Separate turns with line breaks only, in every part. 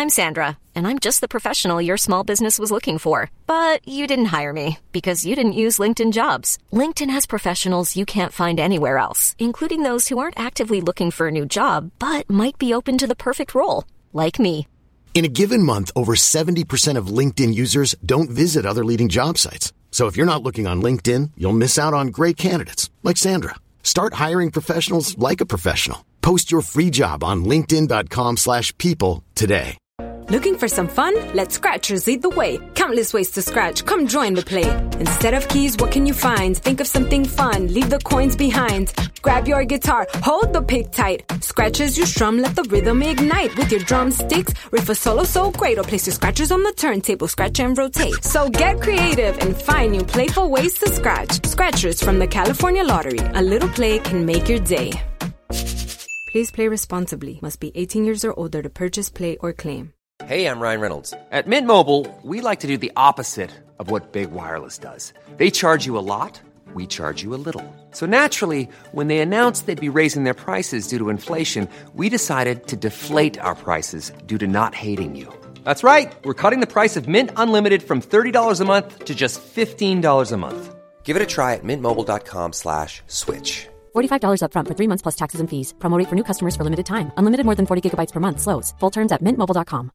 I'm Sandra, and I'm just the professional your small business was looking for. But you didn't hire me because you didn't use LinkedIn Jobs. LinkedIn has professionals you can't find anywhere else, including those who aren't actively looking for a new job, but might be open to the perfect role, like me.
In a given month, over 70% of LinkedIn users don't visit other leading job sites. So if you're not looking on LinkedIn, you'll miss out on great candidates like Sandra. Start hiring professionals like a professional. Post your free job on linkedin.com/people today.
Looking for some fun? Let Scratchers lead the way. Countless ways to scratch. Come join the play. Instead of keys, what can you find? Think of something fun. Leave the coins behind. Grab your guitar. Hold the pick tight. Scratch as you strum. Let the rhythm ignite. With your drumsticks, riff a solo so great. Or place your scratchers on the turntable. Scratch and rotate. So get creative and find new playful ways to scratch. Scratchers from the California Lottery. A little play can make your day. Please play responsibly. Must be 18 years or older to purchase, play, or claim.
Hey, I'm Ryan Reynolds. At Mint Mobile, we like to do the opposite of what Big Wireless does. They charge you a lot, we charge you a little. So naturally, when they announced they'd be raising their prices due to inflation, we decided to deflate our prices due to not hating you. That's right. We're cutting the price of Mint Unlimited from $30 a month to just $15 a month. Give it a try at mintmobile.com/switch.
$45 up front for 3 months plus taxes and fees. Promo rate for new customers for limited time. Unlimited more than 40 gigabytes per month. Slows full terms at mintmobile.com.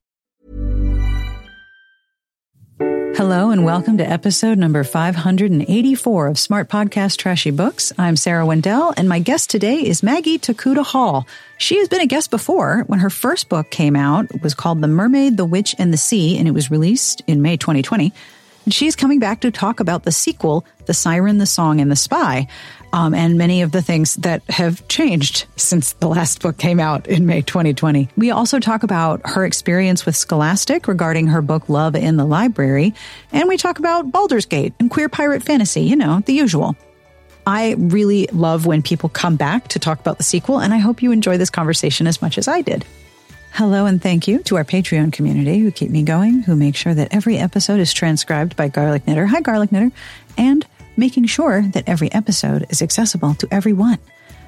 Hello and welcome to episode number 584 of Smart Podcast Trashy Books. I'm Sarah Wendell, and my guest today is Maggie Tokuda Hall. She has been a guest before when her first book came out. It was called The Mermaid, the Witch, and the Sea, and it was released in May 2020. And she's coming back to talk about the sequel, The Siren, the Song, and the Spy, and many of the things that have changed since the last book came out in May 2020. We also talk about her experience with Scholastic regarding her book Love in the Library, and we talk about Baldur's Gate and queer pirate fantasy, you know, the usual. I really love when people come back to talk about the sequel, and I hope you enjoy this conversation as much as I did. Hello and thank you to our Patreon community who keep me going, who make sure that every episode is transcribed by Garlic Knitter. Hi, Garlic Knitter. And making sure that every episode is accessible to everyone.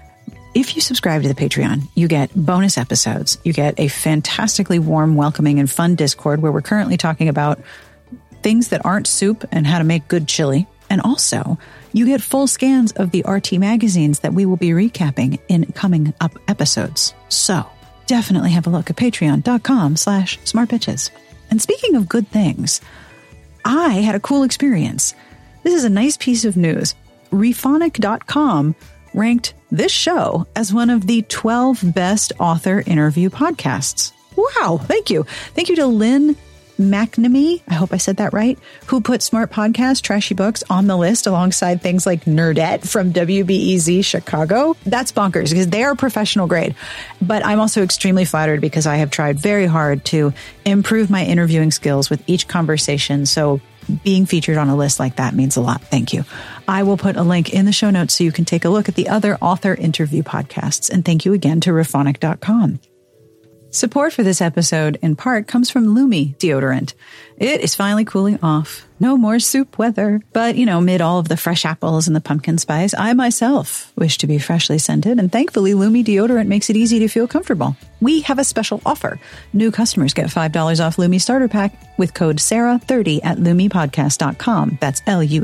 If you subscribe to the Patreon, you get bonus episodes. You get a fantastically warm, welcoming, and fun Discord where we're currently talking about things that aren't soup and how to make good chili. And also, you get full scans of the RT magazines that we will be recapping in coming up episodes. So definitely have a look at patreon.com/smartbitches. And speaking of good things, I had a cool experience. This is a nice piece of news. Rephonic.com ranked this show as one of the 12 best author interview podcasts. Wow, thank you. Thank you to Lynn McNamee, I hope I said that right, who put Smart Podcast Trashy Books on the list alongside things like Nerdette from WBEZ Chicago. That's bonkers because they are professional grade. But I'm also extremely flattered because I have tried very hard to improve my interviewing skills with each conversation. So being featured on a list like that means a lot. Thank you. I will put a link in the show notes so you can take a look at the other author interview podcasts. And thank you again to Rephonic.com. Support for this episode, in part, comes from Lumi deodorant. It is finally cooling off. No more soup weather. But, you know, amid all of the fresh apples and the pumpkin spice, I myself wish to be freshly scented, and thankfully, Lumi deodorant makes it easy to feel comfortable. We have a special offer. New customers get $5 off Lumi Starter Pack with code SARAH30 at LumiPodcast.com. That's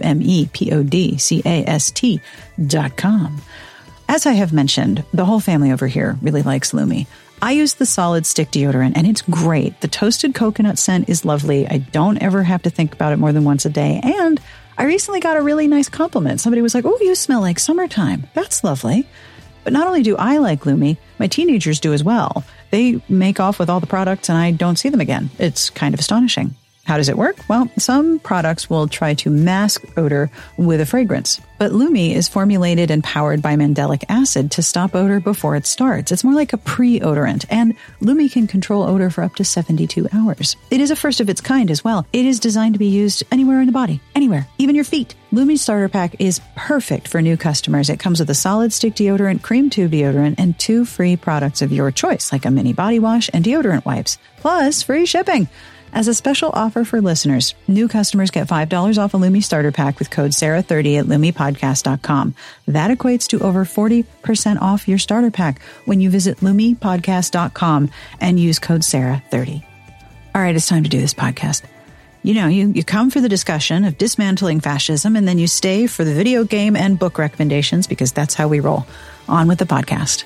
LumiPodcast.com. As I have mentioned, the whole family over here really likes Lumi. I use the solid stick deodorant, and it's great. The toasted coconut scent is lovely. I don't ever have to think about it more than once a day. And I recently got a really nice compliment. Somebody was like, "Oh, you smell like summertime." That's lovely. But not only do I like Lumi, my teenagers do as well. They make off with all the products, and I don't see them again. It's kind of astonishing. How does it work? Well, some products will try to mask odor with a fragrance, but Lumi is formulated and powered by mandelic acid to stop odor before it starts. It's more like a pre-odorant, and Lumi can control odor for up to 72 hours. It is a first of its kind as well. It is designed to be used anywhere in the body, anywhere, even your feet. Lumi Starter Pack is perfect for new customers. It comes with a solid stick deodorant, cream tube deodorant, and 2 free products of your choice, like a mini body wash and deodorant wipes, plus free shipping. As a special offer for listeners, new customers get $5 off a Lumi Starter Pack with code SARAH30 at LumiPodcast.com. That equates to over 40% off your starter pack when you visit LumiPodcast.com and use code SARAH30. right, it's time to do this podcast. You know, you come for the discussion of dismantling fascism, and then you stay for the video game and book recommendations, because that's how we roll. On with the podcast.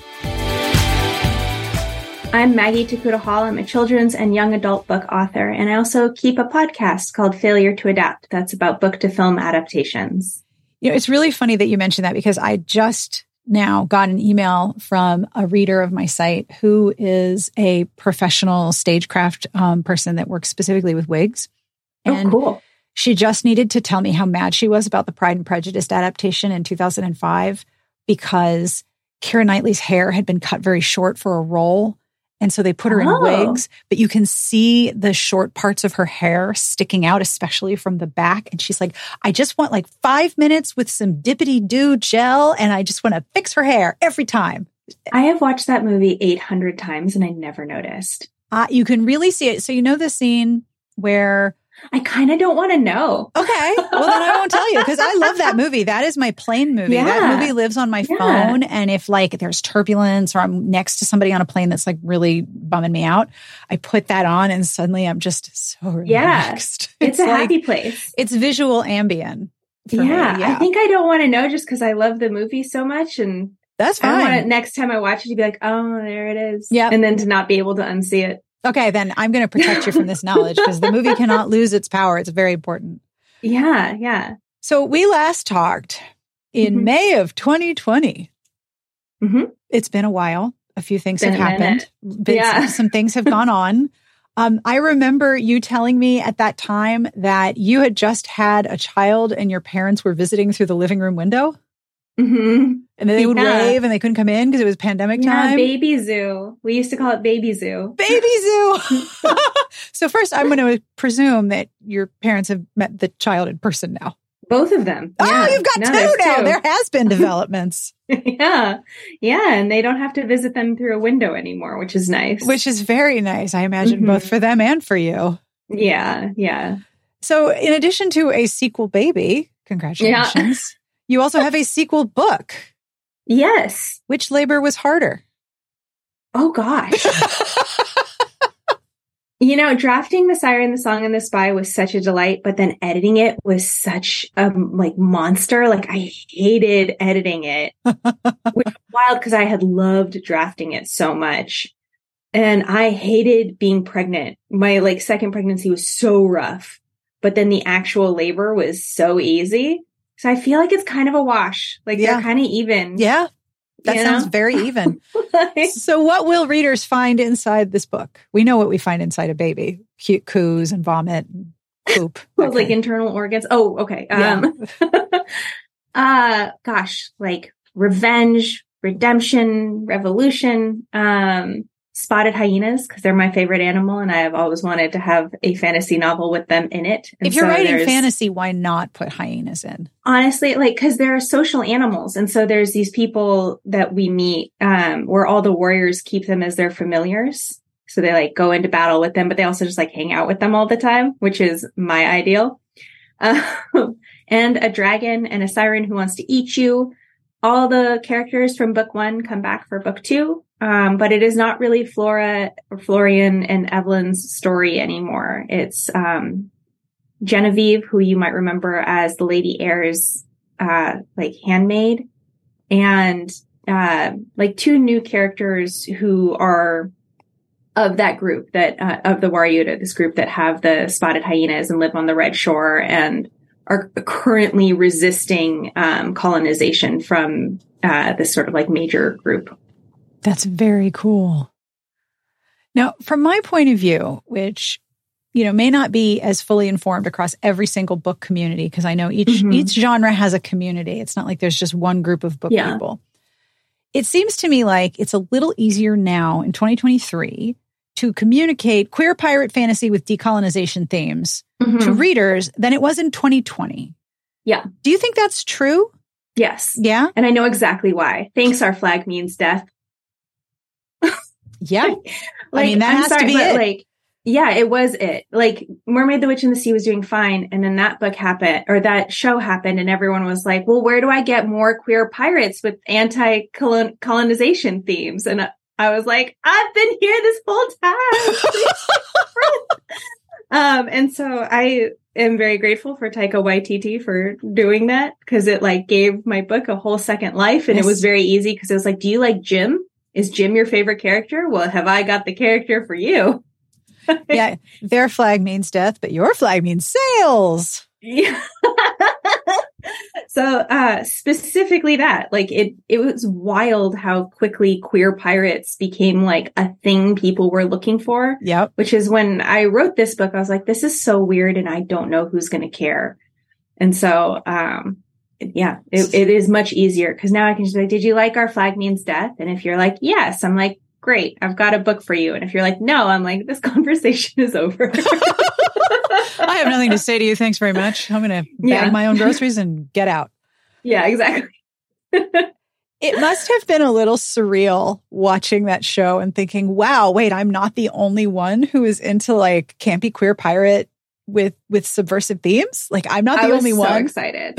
I'm Maggie Takuda Hall. I'm a children's and young adult book author, and I also keep a podcast called Failure to Adapt. That's about book-to-film adaptations.
You know, it's really funny that you mentioned that, because I just now got an email from a reader of my site who is a professional stagecraft person that works specifically with wigs. And
cool.
She just needed to tell me how mad she was about the Pride and Prejudice adaptation in 2005, because Keira Knightley's hair had been cut very short for a role. And so they put her in wigs, but you can see the short parts of her hair sticking out, especially from the back. And she's like, I just want like 5 minutes with some dippity-doo gel, and I just want to fix her hair every time.
I have watched that movie 800 times and I never noticed.
You can really see it. So you know the scene where...
I kind of don't want to know.
Okay. Well, then I won't tell you, because I love that movie. That is my plane movie.
Yeah.
That movie lives on my phone. And if like there's turbulence or I'm next to somebody on a plane that's like really bumming me out, I put that on and suddenly I'm just so relaxed.
It's a happy place.
It's visual Ambien. For me.
I think I don't want to know just because I love the movie so much. And
that's fine.
I want it, next time I watch it to be like, oh, there it is.
Yeah.
And then to not be able to unsee it.
Okay, then I'm going to protect you from this knowledge, because the movie cannot lose its power. It's very important.
Yeah, yeah.
So we last talked in May of 2020.
Mm-hmm.
It's been a while. A few things have happened. Some things have gone on. I remember you telling me at that time that you had just had a child and your parents were visiting through the living room window.
Mm-hmm.
And then they would wave and they couldn't come in because it was pandemic time.
Baby zoo. We used to call it baby zoo.
Baby zoo. So first, I'm going to presume that your parents have met the child in person now.
Both of them.
Oh, you've got two now. There has been developments.
Yeah. And they don't have to visit them through a window anymore, which is nice.
Which is very nice, I imagine, both for them and for you.
Yeah.
So in addition to a sequel baby, congratulations. You also have a sequel book.
Yes.
Which labor was harder?
Oh, gosh. You know, drafting The Siren, the Song, and the Spy was such a delight, but then editing it was such a monster. Like, I hated editing it, which was wild because I had loved drafting it so much. And I hated being pregnant. My second pregnancy was so rough, but then the actual labor was so easy. So I feel like it's kind of a wash. They're kind of even.
Yeah. That sounds very even. So what will readers find inside this book? We know what we find inside a baby. Cute coos and vomit and poop.
Internal organs. Oh, okay. Gosh, revenge, redemption, revolution, spotted hyenas, because they're my favorite animal, and I have always wanted to have a fantasy novel with them in it. And
if you're writing fantasy, why not put hyenas in?
Honestly, because they're social animals. And so there's these people that we meet where all the warriors keep them as their familiars. So they go into battle with them, but they also just hang out with them all the time, which is my ideal. And a dragon and a siren who wants to eat you. All the characters from book 1 come back for book 2. But it is not really Flora or Florian and Evelyn's story anymore. It's Genevieve, who you might remember as the Lady Eyre's handmaid, and 2 new characters who are of that group that of the Waryuta, this group that have the spotted hyenas and live on the Red Shore and are currently resisting colonization from this sort of major group.
That's very cool. Now, from my point of view, which, may not be as fully informed across every single book community, because I know each genre has a community. It's not like there's just one group of book people. It seems to me like it's a little easier now in 2023 to communicate queer pirate fantasy with decolonization themes to readers than it was in 2020.
Yeah.
Do you think that's true?
Yes.
Yeah.
And I know exactly why. Thanks, Our Flag Means Death.
Yeah. I mean, that has to be it.
It was it. Mermaid, the Witch, and the Sea was doing fine. And then that book happened, or that show happened, and everyone was like, well, where do I get more queer pirates with anti-colonization themes? And I was like, I've been here this whole time. And so I am very grateful for Taika Waititi for doing that, because it like gave my book a whole second life. And It was very easy because it was like, do you like Jim? Is Jim your favorite character? Well, have I got the character for you?
Yeah. Their flag means death, but your flag means sales.
Yeah. So specifically that, like it was wild how quickly queer pirates became like a thing people were looking for.
Yep.
Which is when I wrote this book, I was like, this is so weird and I don't know who's going to care. And so, it is much easier because now I can just be like, did you like Our Flag Means Death? And if you're like, yes, I'm like, great, I've got a book for you. And if you're like, no, I'm like, this conversation is over.
I have nothing to say to you. Thanks very much. I'm going to bag my own groceries and get out.
Yeah, exactly.
It must have been a little surreal watching that show and thinking, wow, wait, I'm not the only one who is into like campy queer pirate with subversive themes. Like I'm not the only one.
I was so excited.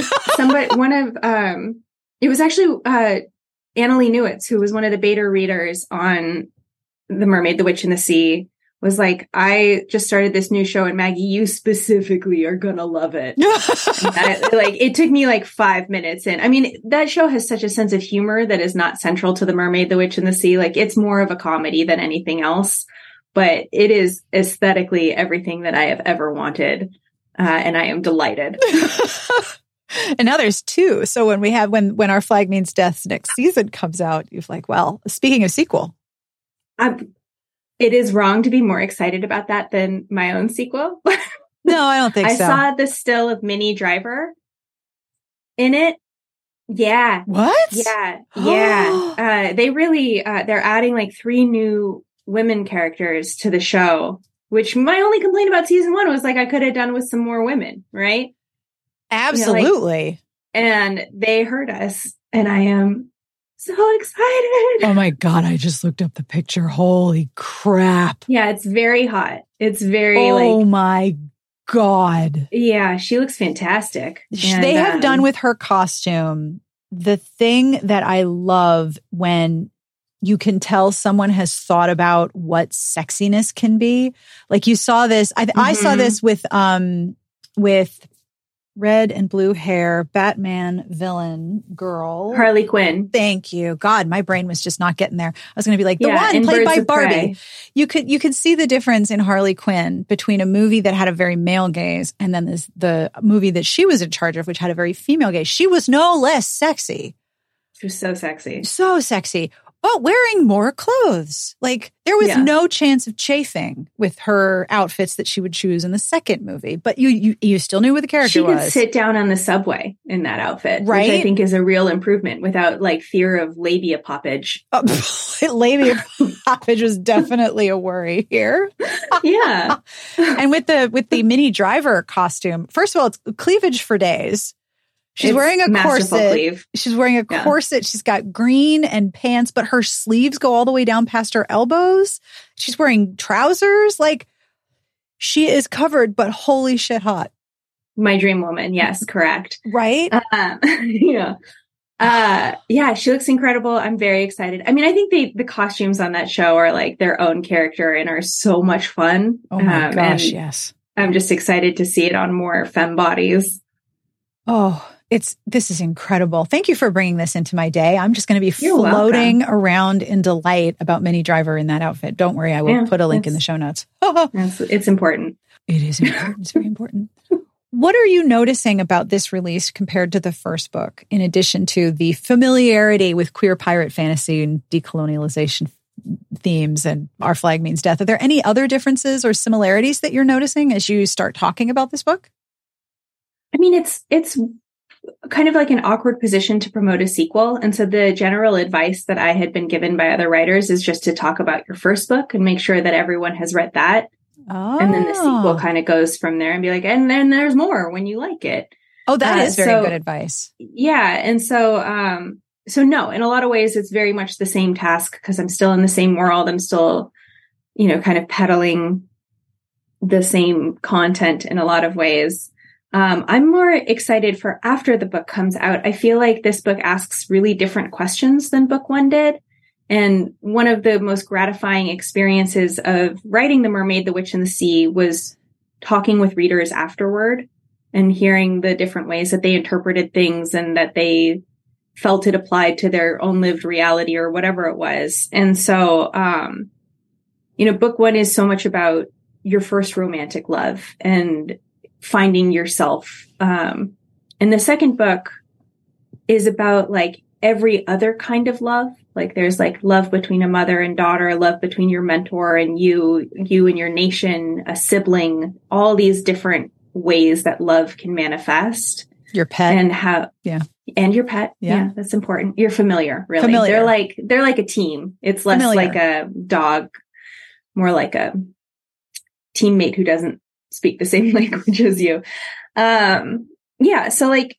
It was actually Annalee Newitz, who was one of the beta readers on The Mermaid, the Witch, and the Sea, was like, I just started this new show and Maggie, you specifically are going to love it. It took me like 5 minutes. And I mean, that show has such a sense of humor that is not central to The Mermaid, the Witch, and the Sea. Like it's more of a comedy than anything else, but it is aesthetically everything that I have ever wanted. And I am delighted.
And now there's 2. So when Our Flag Means Death's next season comes out, you're like, well, speaking of sequel.
It is wrong to be more excited about that than my own sequel.
No, I don't think so.
I saw the still of Minnie Driver in it. Yeah.
What?
Yeah. Yeah. They really, they're adding like 3 new women characters to the show, which my only complaint about season 1 was like, I could have done with some more women, right?
Absolutely.
And they heard us, and I am so excited.
Oh my God, I just looked up the picture. Holy crap.
Yeah, it's very hot. It's very
oh my God.
Yeah, she looks fantastic. And,
they have done with her costume the thing that I love when you can tell someone has thought about what sexiness can be. Like you saw this, I saw this with red and blue hair, Batman villain girl.
Harley Quinn.
Thank you. God, my brain was just not getting there. I was going to be like, the one played by Barbie. You could see the difference in Harley Quinn between a movie that had a very male gaze and then the movie that she was in charge of, which had a very female gaze. She was no less sexy.
She was so sexy.
So sexy. But wearing more clothes. Like there was no chance of chafing with her outfits that she would choose in the second movie. But you still knew what the character was.
She could sit down on the subway in that outfit,
right?
Which I think is a real improvement without like fear of labia poppage.
Labia poppage was definitely a worry here.
Yeah.
And with the Minnie Driver costume, first of all, it's cleavage for days. She's wearing a corset. She's wearing a corset. She's got green and pants, but her sleeves go all the way down past her elbows. She's wearing trousers. Like she is covered, but holy shit hot.
My dream woman. Yes, correct.
Right?
Yeah. She looks incredible. I'm very excited. I mean, I think the costumes on that show are like their own character and are so much fun.
Oh my gosh, yes.
I'm just excited to see it on more femme bodies.
Oh, this is incredible. Thank you for bringing this into my day. I'm just going to be floating around in delight about Minnie Driver in that outfit. Don't worry. I will put a link in the show notes.
It's important.
It is important. It's very important. What are you noticing about this release compared to the first book, in addition to the familiarity with queer pirate fantasy and decolonialization themes and Our Flag Means Death? Are there any other differences or similarities that you're noticing as you start talking about this book?
I mean, it's kind of like an awkward position to promote a sequel. And so the general advice that I had been given by other writers is just to talk about your first book and make sure that everyone has read that. Oh. And then the sequel kind of goes from there and be like, and then there's more when you like it.
Oh, that is very good advice.
Yeah. And so, so no, in a lot of ways, it's very much the same task because I'm still in the same world. I'm still, kind of peddling the same content in a lot of ways. I'm more excited for after the book comes out. I feel like this book asks really different questions than book 1 did. And one of the most gratifying experiences of writing The Mermaid, the Witch, and the Sea was talking with readers afterward and hearing the different ways that they interpreted things and that they felt it applied to their own lived reality or whatever it was. And so, book one is so much about your first romantic love and finding yourself. And the second book is about like every other kind of love. Like there's like love between a mother and daughter, love between your mentor and you and your nation, a sibling, all these different ways that love can manifest.
Your pet.
And how, and your pet. Yeah, that's important. You're familiar, really. They're like a team. It's less like a dog, more like a teammate who doesn't speak the same language as you. So like,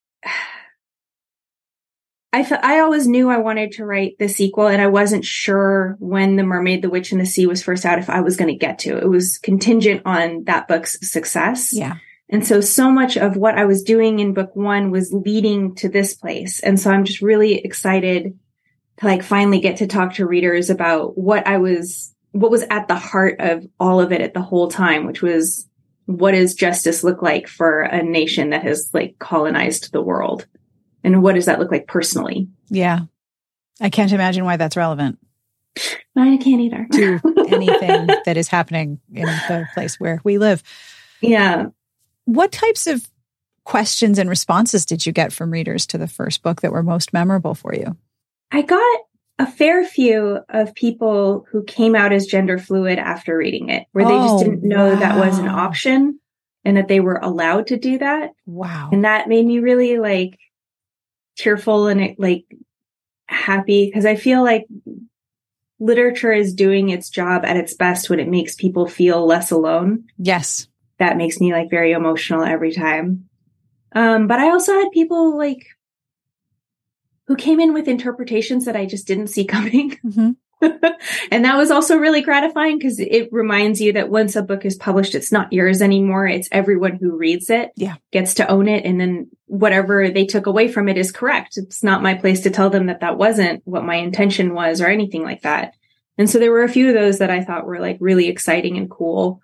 I always knew I wanted to write the sequel, and I wasn't sure when The Mermaid, the Witch, and the Sea was first out if I was going to get to. It was contingent on that book's success.
Yeah.
And so much of what I was doing in book one was leading to this place. And so I'm just really excited to like finally get to talk to readers about what was at the heart of all of it at the whole time, which was, what does justice look like for a nation that has like colonized the world? And what does that look like personally?
Yeah. I can't imagine why that's relevant.
I can't either.
To anything that is happening in the place where we live.
Yeah.
What types of questions and responses did you get from readers to the first book that were most memorable for you?
I got a fair few of people who came out as gender fluid after reading it, where they just didn't know that was an option and that they were allowed to do that.
Wow.
And that made me really like tearful and like happy, because I feel like literature is doing its job at its best when it makes people feel less alone.
Yes.
That makes me like very emotional every time. But I also had people like who came in with interpretations that I just didn't see coming.
Mm-hmm.
And that was also really gratifying, because it reminds you that once a book is published, it's not yours anymore. It's everyone who reads it gets to own it. And then whatever they took away from it is correct. It's not my place to tell them that wasn't what my intention was or anything like that. And so there were a few of those that I thought were like really exciting and cool.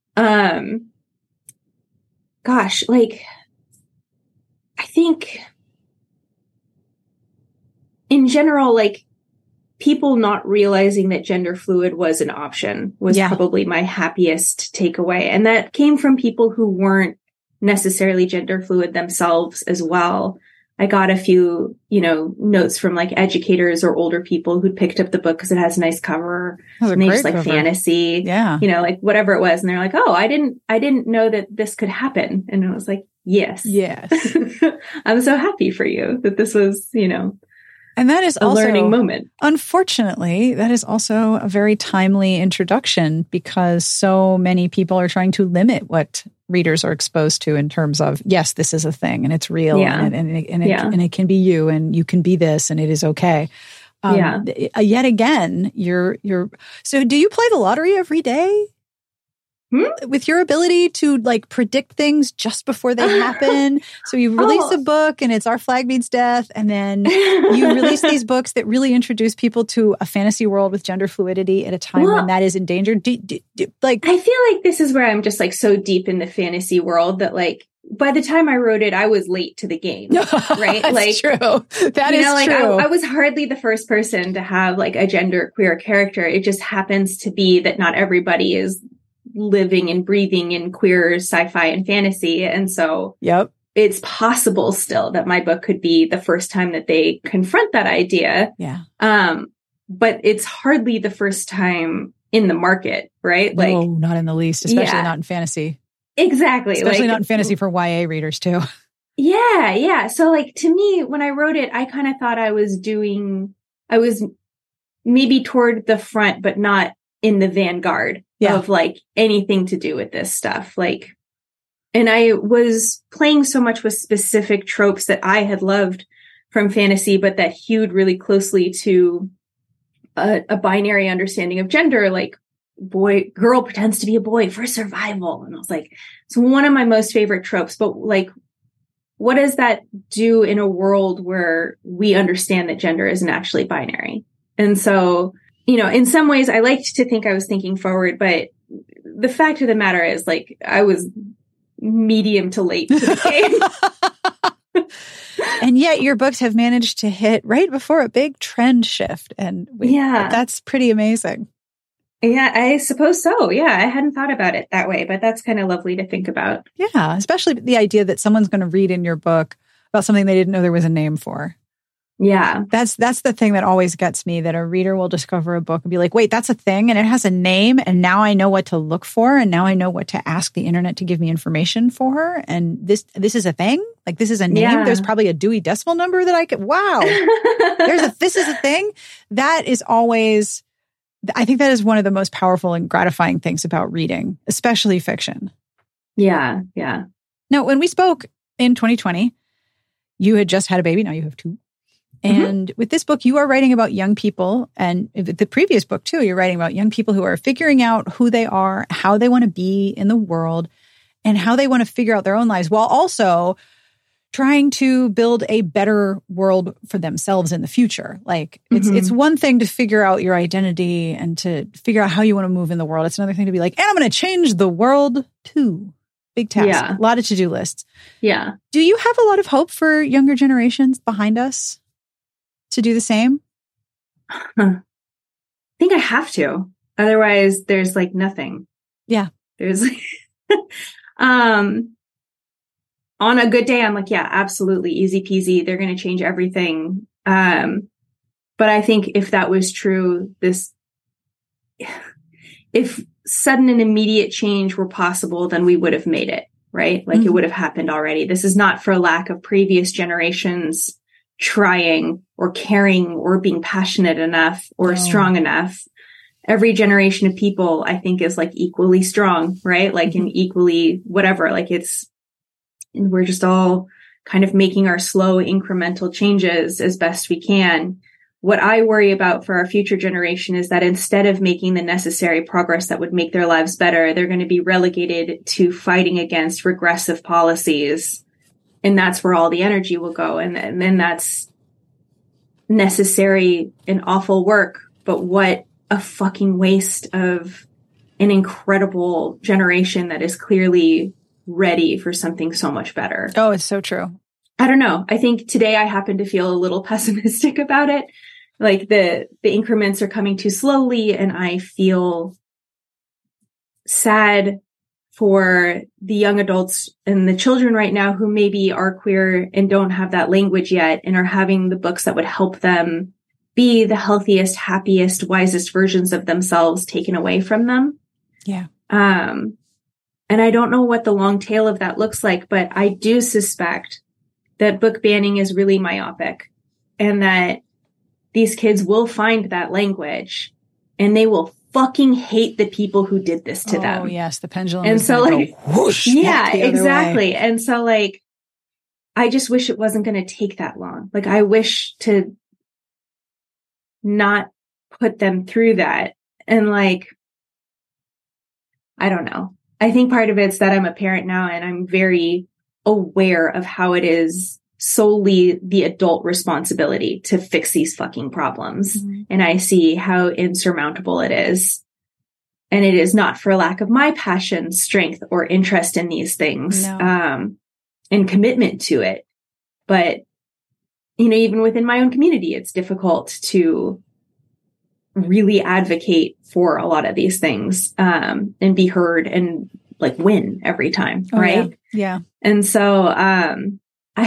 Like I think in general, like people not realizing that gender fluid was an option was probably my happiest takeaway. And that came from people who weren't necessarily gender fluid themselves as well. I got a few, notes from like educators or older people who'd picked up the book because it has a nice cover and they just like cover. Fantasy, like whatever it was. And they're like, oh, I didn't know that this could happen. And I was like, yes. I'm so happy for you that this was,
and that is
a
also,
learning moment.
Unfortunately, that is also a very timely introduction, because so many people are trying to limit what readers are exposed to in terms of, yes, this is a thing and it's real and it can be you and you can be this and it is okay. Yet again, so do you play the lottery every day? With your ability to like predict things just before they happen. So you release a book and it's Our Flag Means Death. And then you release these books that really introduce people to a fantasy world with gender fluidity at a time when that is endangered. I
feel like this is where I'm just like so deep in the fantasy world that like, by the time I wrote it, I was late to the game, right?
That's true. That is true.
I was hardly the first person to have like a gender queer character. It just happens to be that not everybody is living and breathing in queer sci-fi and fantasy. And so it's possible still that my book could be the first time that they confront that idea.
Yeah.
But it's hardly the first time in the market, right?
No, not in the least, especially not in fantasy.
Exactly.
Especially not in fantasy for YA readers too.
Yeah. So like to me, when I wrote it, I kind of thought I was maybe toward the front, but not in the vanguard of like anything to do with this stuff. Like, and I was playing so much with specific tropes that I had loved from fantasy, but that hewed really closely to a binary understanding of gender, like girl pretends to be a boy for survival. And I was like, it's one of my most favorite tropes, but like, what does that do in a world where we understand that gender isn't actually binary? And so, in some ways I liked to think I was thinking forward, but the fact of the matter is like, I was medium to late to the game.
And yet your books have managed to hit right before a big trend shift. And that's pretty amazing.
Yeah, I suppose so. Yeah, I hadn't thought about it that way, but that's kind of lovely to think about.
Yeah, especially the idea that someone's going to read in your book about something they didn't know there was a name for.
Yeah.
That's the thing that always gets me, that a reader will discover a book and be like, wait, that's a thing and it has a name and now I know what to look for and now I know what to ask the internet to give me information for. And this is a thing? Like, this is a name? Yeah. There's probably a Dewey Decimal number that I could, wow. This is a thing? That is always, I think that is one of the most powerful and gratifying things about reading, especially fiction.
Yeah, yeah.
Now, when we spoke in 2020, you had just had a baby. Now you have two. And with this book, you are writing about young people, and the previous book too, you're writing about young people who are figuring out who they are, how they want to be in the world, and how they want to figure out their own lives while also trying to build a better world for themselves in the future. Like, it's one thing to figure out your identity and to figure out how you want to move in the world. It's another thing to be like, and I'm going to change the world too. Big task. Yeah. A lot of to-do lists.
Yeah.
Do you have a lot of hope for younger generations behind us to do the same?
I think I have to. Otherwise, there's like nothing.
Yeah.
There's on a good day, I'm like, yeah, absolutely. Easy peasy. They're going to change everything. But I think if that was true, if sudden and immediate change were possible, then we would have made it, right? Like it would have happened already. This is not for lack of previous generations trying or caring or being passionate enough or strong enough. Every generation of people, I think, is like equally strong, right? Like and equally whatever, like we're just all kind of making our slow incremental changes as best we can. What I worry about for our future generation is that instead of making the necessary progress that would make their lives better, they're going to be relegated to fighting against regressive policies. And that's where all the energy will go. And then that's necessary and awful work. But what a fucking waste of an incredible generation that is clearly ready for something so much better.
Oh, it's so true.
I don't know. I think today I happen to feel a little pessimistic about it. Like the increments are coming too slowly, and I feel sad for the young adults and the children right now who maybe are queer and don't have that language yet and are having the books that would help them be the healthiest, happiest, wisest versions of themselves taken away from them.
Yeah.
And I don't know what the long tail of that looks like, but I do suspect that book banning is really myopic and that these kids will find that language and they will fucking hate the people who did this to them.
Oh, yes. The pendulum.
And so like,
whoosh,
yeah, exactly. And so like, I just wish it wasn't going to take that long. Like, I wish to not put them through that. And like, I don't know. I think part of it's that I'm a parent now and I'm very aware of how it is solely the adult responsibility to fix these fucking problems. And I see how insurmountable it is. And it is not for lack of my passion, strength, or interest in these things, and commitment to it. But, you know, even within my own community, it's difficult to really advocate for a lot of these things, and be heard and like win every time. Right.
Yeah.
And so, I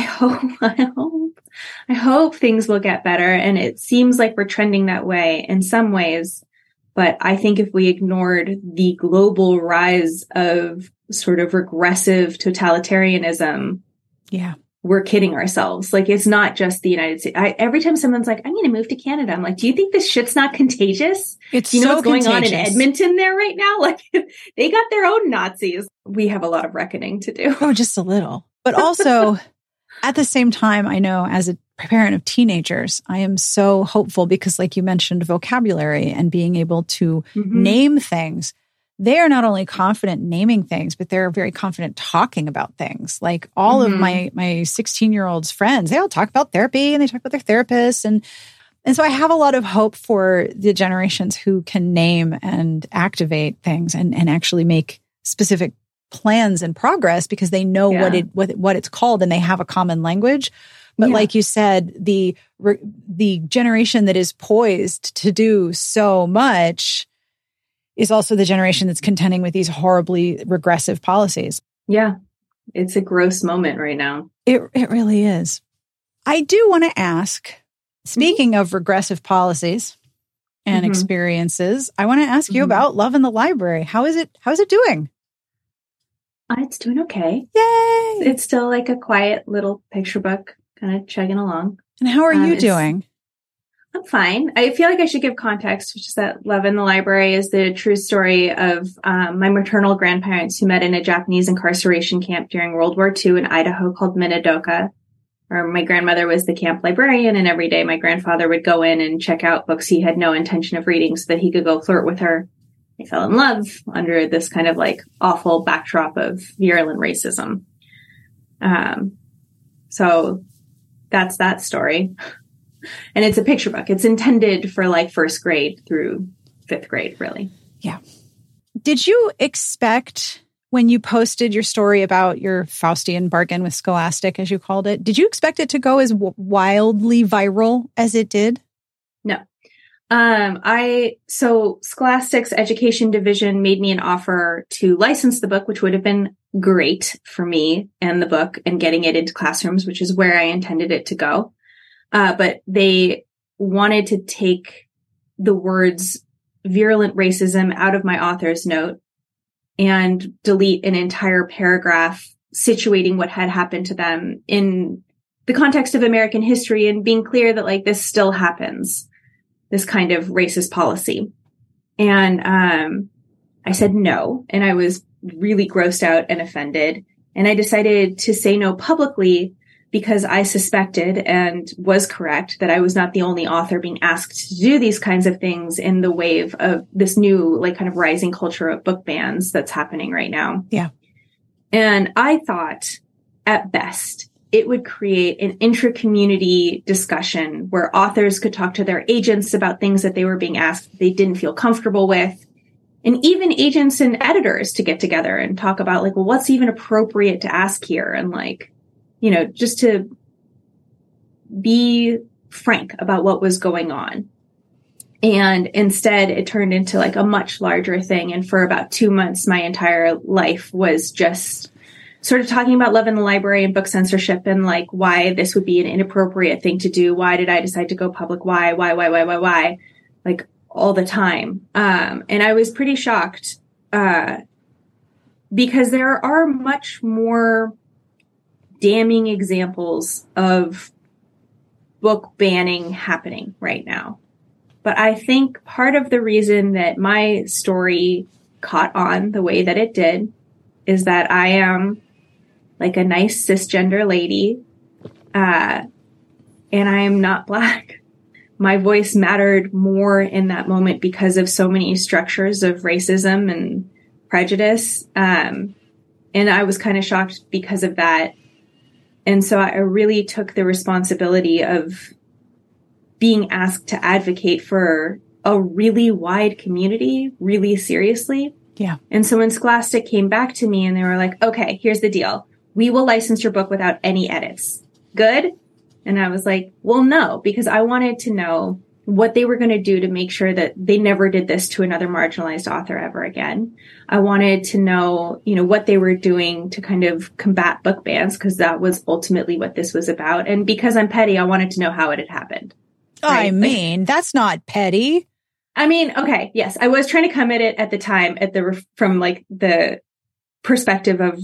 hope things will get better. And it seems like we're trending that way in some ways. But I think if we ignored the global rise of sort of regressive totalitarianism, we're kidding ourselves. Like, it's not just the United States. Every time someone's like, I'm going to move to Canada, I'm like, do you think this shit's not contagious?
It's
you know
so
what's going
contagious.
on in Edmonton there right now? Like, they got their own Nazis. We have a lot of reckoning to do.
Oh, just a little. But also, at the same time, I know as a parent of teenagers, I am so hopeful because, like you mentioned, vocabulary and being able to name things. They are not only confident naming things, but they're very confident talking about things. Like all of my 16-year-old's friends, they all talk about therapy and they talk about their therapists. And so I have a lot of hope for the generations who can name and activate things and actually make specific plans in progress because they know what it's called and they have a common language. But like you said, the generation that is poised to do so much is also the generation that's contending with these horribly regressive policies.
Yeah. It's a gross moment right now.
It really is. I do want to ask, speaking of regressive policies and experiences, I want to ask you about Love in the Library. How is it doing?
It's doing okay.
Yay!
It's still like a quiet little picture book, kind of chugging along.
And how are you doing?
I'm fine. I feel like I should give context, which is that Love in the Library is the true story of my maternal grandparents who met in a Japanese incarceration camp during World War II in Idaho called Minidoka, where my grandmother was the camp librarian, and every day my grandfather would go in and check out books he had no intention of reading so that he could go flirt with her. They fell in love under this kind of like awful backdrop of virulent racism. So that's that story. And it's a picture book. It's intended for like first grade through fifth grade, really. Yeah.
Did you expect, when you posted your story about your Faustian bargain with Scholastic, as you called it, did you expect it to go as wildly viral as it did?
No. So Scholastic's education division made me an offer to license the book, which would have been great for me and the book and getting it into classrooms, which is where I intended it to go. But they wanted to take the words virulent racism out of my author's note and delete an entire paragraph situating what had happened to them in the context of American history and being clear that like this still happens, this kind of racist policy. And I said no, and I was really grossed out and offended. And I decided to say no publicly because I suspected and was correct that I was not the only author being asked to do these kinds of things in the wave of this new, like, kind of rising culture of book bans that's happening right now.
Yeah.
And I thought, at best, it would create an intra-community discussion where authors could talk to their agents about things that they were being asked they didn't feel comfortable with. And even agents and editors to get together and talk about, like, well, what's even appropriate to ask here? And, like, you know, just to be frank about what was going on. And instead, it turned into like a much larger thing. And for about 2 months, my entire life was just sort of talking about Love in the Library and book censorship and like why this would be an inappropriate thing to do. Why did I decide to go public? Why? Like all the time. And I was pretty shocked because there are much more damning examples of book banning happening right now. But I think part of the reason that my story caught on the way that it did is that I am like a nice cisgender lady, and I am not Black. My voice mattered more in that moment because of so many structures of racism and prejudice. And I was kind of shocked because of that. And so I really took the responsibility of being asked to advocate for a really wide community really seriously.
Yeah.
And so when Scholastic came back to me and they were like, okay, here's the deal. We will license your book without any edits. Good? And I was like, well, no, because I wanted to know what they were going to do to make sure that they never did this to another marginalized author ever again. I wanted to know, you know, what they were doing to kind of combat book bans, because that was ultimately what this was about. And because I'm petty, I wanted to know how it had happened.
Right? I mean, that's not petty.
I mean, okay, yes, I was trying to come at it at the time from like the perspective of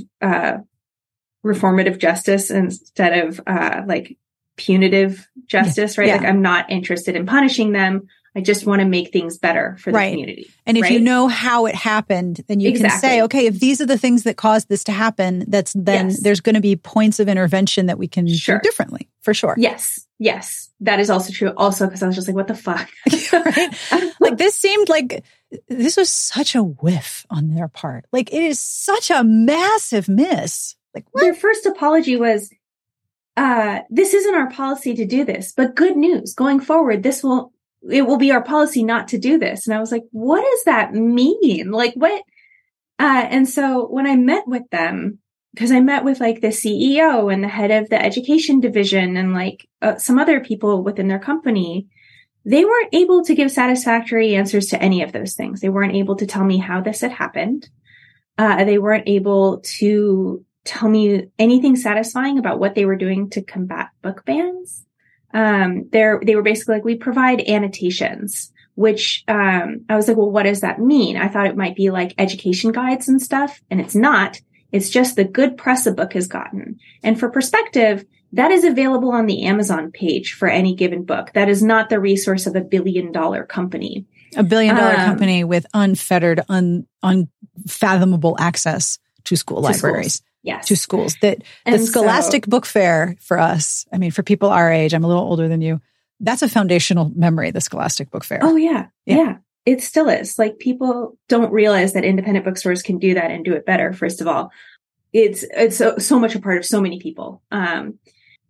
reformative justice instead of like punitive justice, right?
Yeah.
Like I'm not interested in punishing them. I just want to make things better for the community.
And if you know how it happened, then you can say, okay, if these are the things that caused this to happen, there's going to be points of intervention that we can do differently, for sure.
Yes. That is also true. Also, because I was just like, what the fuck?
Right? Like this seemed like this was such a whiff on their part. Like it is such a massive miss. Like what?
Their first apology was, this isn't our policy to do this, but good news going forward, it will be our policy not to do this. And I was like, what does that mean? Like what? And so when I met with them, because I met with like the CEO and the head of the education division and like some other people within their company, they weren't able to give satisfactory answers to any of those things. They weren't able to tell me how this had happened. They weren't able to tell me anything satisfying about what they were doing to combat book bans. They were basically like, we provide annotations, which I was like, well, what does that mean? I thought it might be like education guides and stuff, and it's not. It's just the good press a book has gotten. And for perspective, that is available on the Amazon page for any given book. That is not the resource of $1 billion company.
A $1 billion company with unfettered, unfathomable access to school libraries.
Schools. Yes.
To schools. The Scholastic Book Fair for us, I mean, for people our age, I'm a little older than you, that's a foundational memory, the Scholastic Book Fair.
Oh, yeah. Yeah. It still is. Like, people don't realize that independent bookstores can do that and do it better, first of all. It's so much a part of so many people. In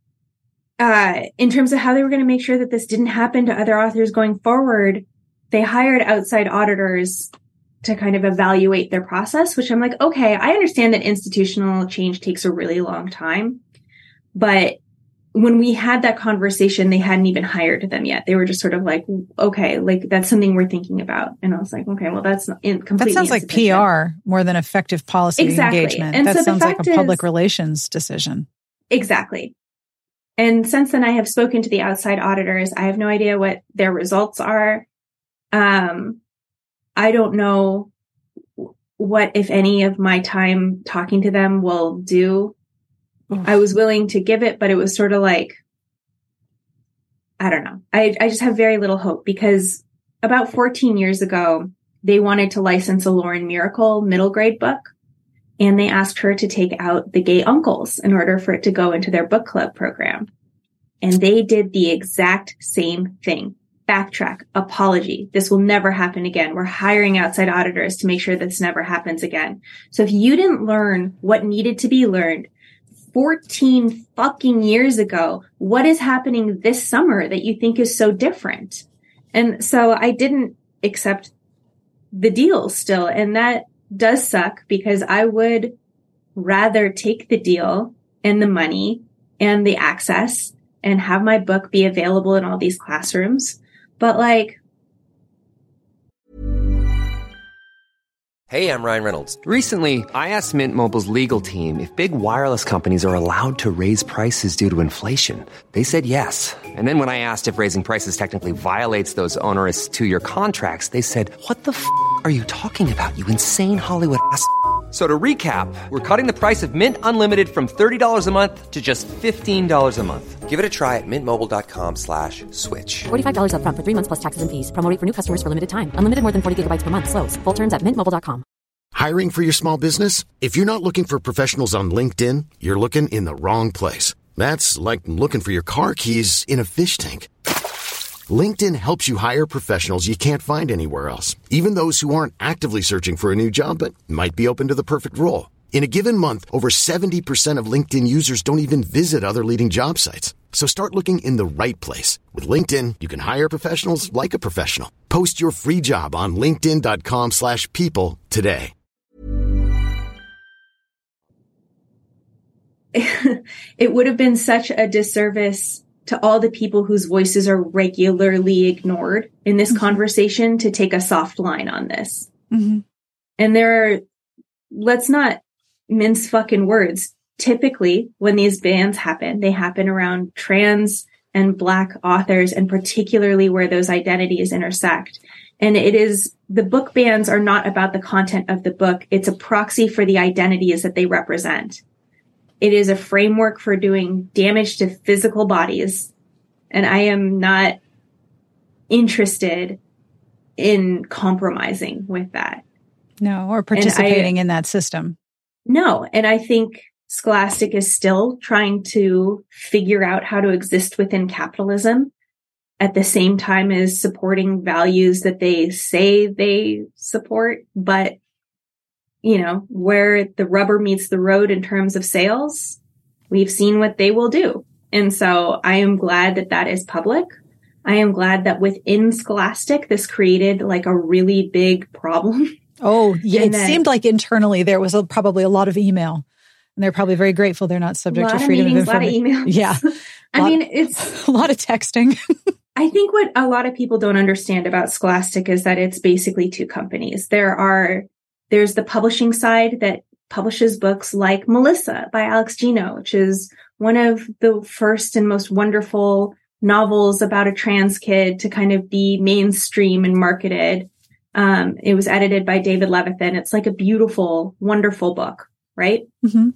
terms of how they were going to make sure that this didn't happen to other authors going forward, they hired outside auditors to kind of evaluate their process, which I'm like, okay, I understand that institutional change takes a really long time. But when we had that conversation, they hadn't even hired them yet. They were just sort of like, okay, like that's something we're thinking about. And I was like, okay, well, that's not completely. That
sounds like PR more than effective policy engagement. And that sounds like a public relations decision.
Exactly. And since then, I have spoken to the outside auditors. I have no idea what their results are. I don't know what, if any, of my time talking to them will do. I was willing to give it, but it was sort of like, I don't know. I just have very little hope, because about 14 years ago, they wanted to license a Lauren Miracle middle grade book. And they asked her to take out The Gay Uncles in order for it to go into their book club program. And they did the exact same thing. Backtrack, apology. This will never happen again. We're hiring outside auditors to make sure this never happens again. So if you didn't learn what needed to be learned 14 fucking years ago, what is happening this summer that you think is so different? And so I didn't accept the deal still. And that does suck, because I would rather take the deal and the money and the access and have my book be available in all these classrooms. But like,
Hey, I'm Ryan Reynolds. Recently, I asked Mint Mobile's legal team if big wireless companies are allowed to raise prices due to inflation. They said yes. And then when I asked if raising prices technically violates those onerous 2-year contracts, they said, "What the f*** are you talking about, you insane Hollywood ass?" So to recap, we're cutting the price of Mint Unlimited from $30 a month to just $15 a month. Give it a try at mintmobile.com/switch.
$45 up front for 3 months plus taxes and fees. Promo rate for new customers for limited time. Unlimited more than 40 gigabytes per month. Slows full terms at mintmobile.com.
Hiring for your small business? If you're not looking for professionals on LinkedIn, you're looking in the wrong place. That's like looking for your car keys in a fish tank. LinkedIn helps you hire professionals you can't find anywhere else, even those who aren't actively searching for a new job but might be open to the perfect role. In a given month, over 70% of LinkedIn users don't even visit other leading job sites. So start looking in the right place. With LinkedIn, you can hire professionals like a professional. Post your free job on linkedin.com/people today.
It would have been such a disservice to all the people whose voices are regularly ignored in this conversation to take a soft line on this. Mm-hmm. And let's not mince fucking words. Typically, when these bans happen, they happen around trans and Black authors, and particularly where those identities intersect. And the book bans are not about the content of the book. It's a proxy for the identities that they represent. It is a framework for doing damage to physical bodies. And I am not interested in compromising with that.
No, or participating in that system.
No. And I think Scholastic is still trying to figure out how to exist within capitalism at the same time as supporting values that they say they support. But where the rubber meets the road in terms of sales, we've seen what they will do. And so I am glad that that is public. I am glad that within Scholastic, this created like a really big problem
Oh, yeah.
And
It seemed like internally there was probably a lot of email. And they're probably very grateful they're not subject to freedom of information.
A lot of emails.
Yeah.
It's
a lot of texting.
I think what a lot of people don't understand about Scholastic is that it's basically two companies. There's the publishing side that publishes books like Melissa by Alex Gino, which is one of the first and most wonderful novels about a trans kid to kind of be mainstream and marketed. It was edited by David Levithan. It's like a beautiful, wonderful book, right?
Mm-hmm.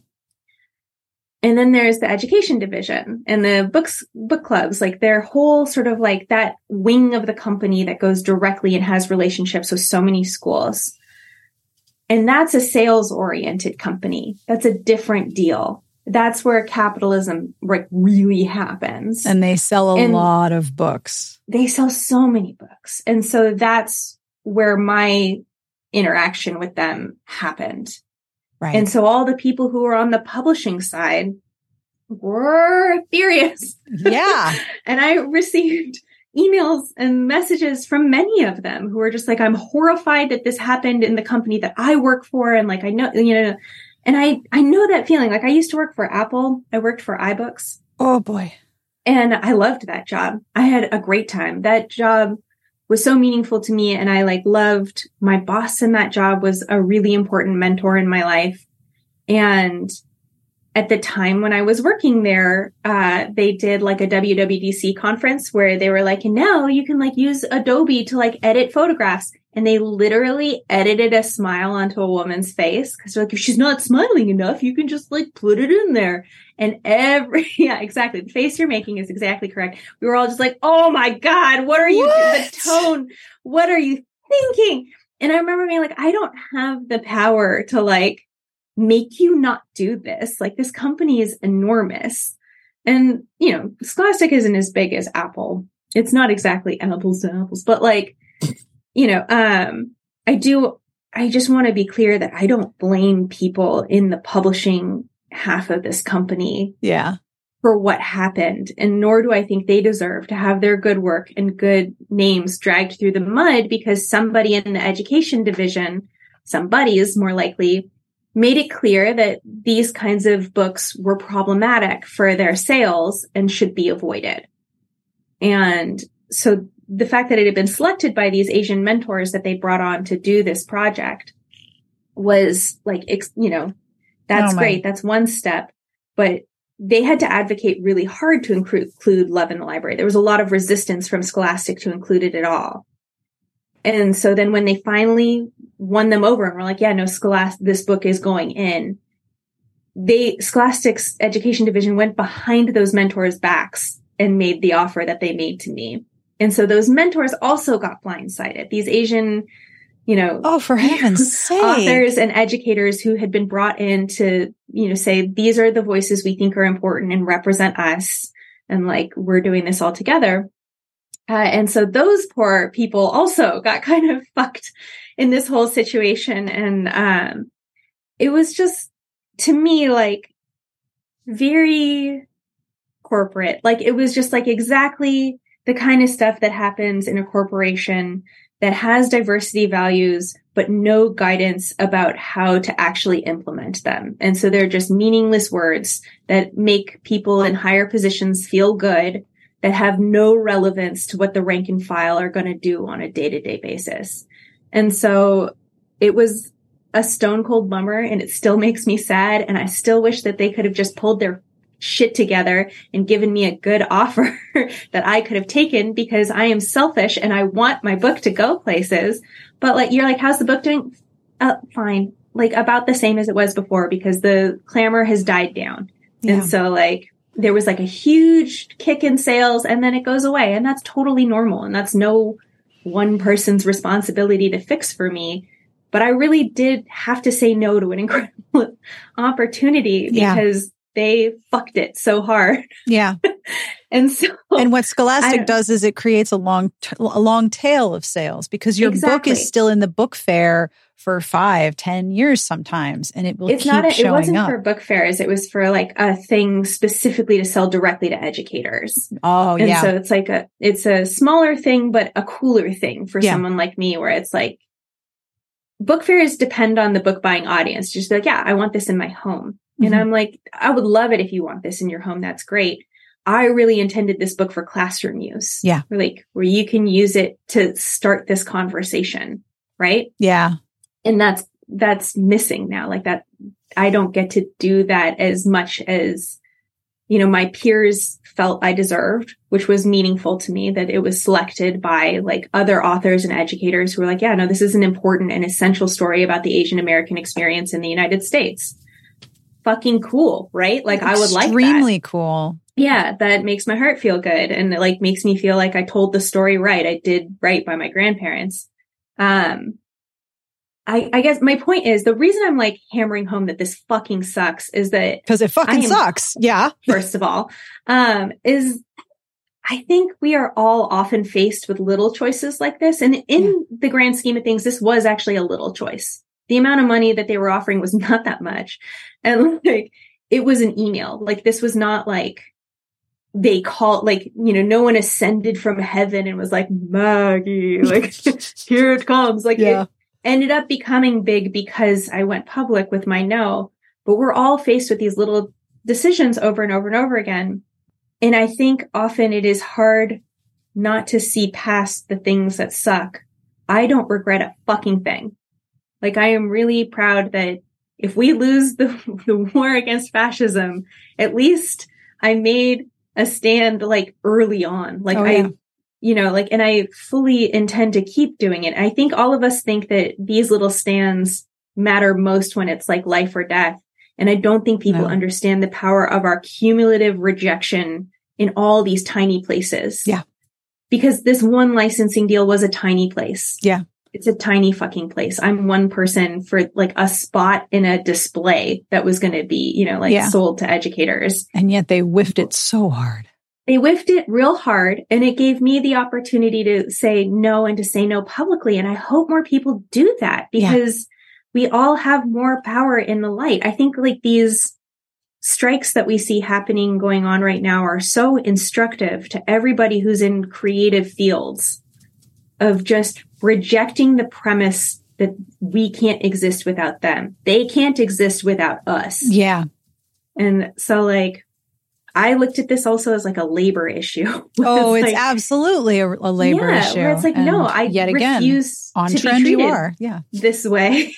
And then there's the education division and the book clubs, like their whole sort of like that wing of the company that goes directly and has relationships with so many schools. And that's a sales oriented company. That's a different deal. That's where capitalism really happens.
And they sell a lot of books.
They sell so many books. And so that's where my interaction with them happened.
Right.
And so all the people who were on the publishing side were furious.
Yeah.
And I received emails and messages from many of them who were just like, I'm horrified that this happened in the company that I work for. And like, I know, and I know that feeling. Like I used to work for Apple. I worked for iBooks.
Oh boy.
And I loved that job. I had a great time. That job was so meaningful to me. And I loved my boss in that job was a really important mentor in my life. And at the time when I was working there, they did like a WWDC conference where they were like, and now you can use Adobe to edit photographs. And they literally edited a smile onto a woman's face because they're like, if she's not smiling enough, you can just put it in there. And yeah, exactly. The face you're making is exactly correct. We were all just like, oh my God, what are you, the tone, what are you thinking? And I remember being like, I don't have the power to make you not do this. This company is enormous. And, Scholastic isn't as big as Apple. It's not exactly apples to apples, but I just want to be clear that I don't blame people in the publishing half of this company for what happened. And nor do I think they deserve to have their good work and good names dragged through the mud because somebody in the education division, somebody is more likely, made it clear that these kinds of books were problematic for their sales and should be avoided. And so the fact that it had been selected by these Asian mentors that they brought on to do this project was that's great. That's one step, but they had to advocate really hard to include Love in the Library. There was a lot of resistance from Scholastic to include it at all. And so then when they finally won them over and were like, yeah, no, this book is going in, Scholastic's education division went behind those mentors' backs and made the offer that they made to me. And so those mentors also got blindsided. These Asian,
oh, for heaven's sake,
authors and educators who had been brought in to, say, these are the voices we think are important and represent us. And we're doing this all together. And so those poor people also got kind of fucked in this whole situation. And it was just, to me, very corporate. It was just exactly the kind of stuff that happens in a corporation that has diversity values, but no guidance about how to actually implement them. And so they're just meaningless words that make people in higher positions feel good, that have no relevance to what the rank and file are going to do on a day-to-day basis. And so it was a stone cold bummer, and it still makes me sad. And I still wish that they could have just pulled their shit together and given me a good offer that I could have taken, because I am selfish and I want my book to go places. But you're how's the book doing? Fine. About the same as it was before, because the clamor has died down. Yeah. And so there was a huge kick in sales and then it goes away, and that's totally normal. And that's no one person's responsibility to fix for me. But I really did have to say no to an incredible opportunity because they fucked it so hard. Yeah. And
what Scholastic does is it creates a long tail of sales, because your book is still in the book fair for 5-10 years sometimes, and it will keep showing up. It
wasn't for book fairs. It was for a thing specifically to sell directly to educators.
Oh,
and so it's a smaller thing, but a cooler thing for someone like me, where it's book fairs depend on the book buying audience. Just be like, yeah, I want this in my home. And I'm like, I would love it if you want this in your home. That's great. I really intended this book for classroom use.
Yeah.
Like where you can use it to start this conversation. Right.
Yeah.
And that's missing now. Like that, I don't get to do that as much as, you know, my peers felt I deserved, which was meaningful to me, that it was selected by like other authors and educators who were like, yeah, no, this is an important and essential story about the Asian American experience in the United States. Fucking cool, right? Like I would like that.
Extremely cool.
Yeah, that makes my heart feel good. And it like makes me feel like I told the story right. I did right by my grandparents. I guess my point is the reason I'm like hammering home that this fucking sucks is that
because it fucking sucks. Yeah.
First of all, is I think we are all often faced with little choices like this. And in the grand scheme of things, this was actually a little choice. The amount of money that they were offering was not that much. And like, it was an email. Like this was not like they called, like, you know, no one ascended from heaven and was like, Maggie, like, here it comes. Like, it ended up becoming big because I went public with my no, but we're all faced with these little decisions over and over and over again. And I think often it is hard not to see past the things that suck. I don't regret a fucking thing. Like, I am really proud that if we lose the war against fascism, at least I made a stand like early on. Like you know, like, and I fully intend to keep doing it. I think all of us think that these little stands matter most when it's like life or death. And I don't think people understand the power of our cumulative rejection in all these tiny places. Yeah. Because this one licensing deal was a tiny place. Yeah. It's a tiny fucking place. I'm one person for like a spot in a display that was going to be, you know, like sold to educators.
And yet they whiffed it so hard.
They whiffed it real hard, and it gave me the opportunity to say no and to say no publicly. And I hope more people do that because we all have more power in the light. I think like these strikes that we see happening going on right now are so instructive to everybody who's in creative fields of just rejecting the premise that we can't exist without them. They can't exist without us. Yeah. And so like, I looked at this also as like a labor issue.
Oh, it's like, absolutely a labor issue.
Where it's like, and no, I yet again, refuse on to trend be treated this way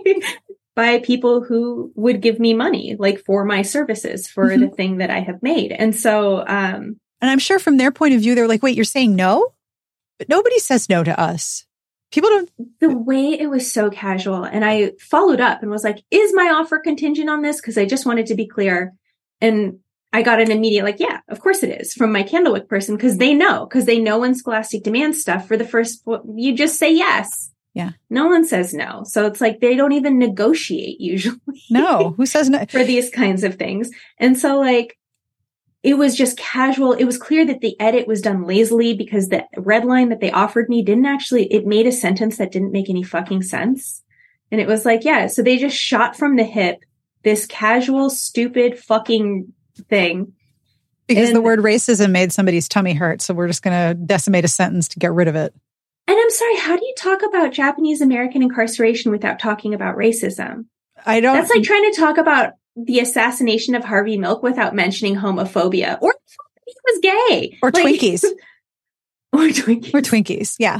by people who would give me money, like for my services, for the thing that I have made. And so,
and I'm sure from their point of view, they're like, wait, you're saying no? But nobody says no to us. People don't.
The way it was so casual. And I followed up and was like, is my offer contingent on this? Because I just wanted to be clear. And I got an immediate, like, yeah, of course it is, from my Candlewick person, because they know when Scholastic demands stuff for the first, you just say yes. Yeah. No one says no. So it's like they don't even negotiate usually.
No, who says no?
For these kinds of things. And so like, it was just casual. It was clear that the edit was done lazily because the red line that they offered me it made a sentence that didn't make any fucking sense. And it was like, yeah, so they just shot from the hip this casual, stupid fucking thing.
Because the word racism made somebody's tummy hurt. So we're just going to decimate a sentence to get rid of it.
And I'm sorry, how do you talk about Japanese American incarceration without talking about racism?
I don't.
That's like trying to talk about the assassination of Harvey Milk without mentioning homophobia or he was gay.
Or like, Twinkies.
Or Twinkies.
Or Twinkies. Yeah.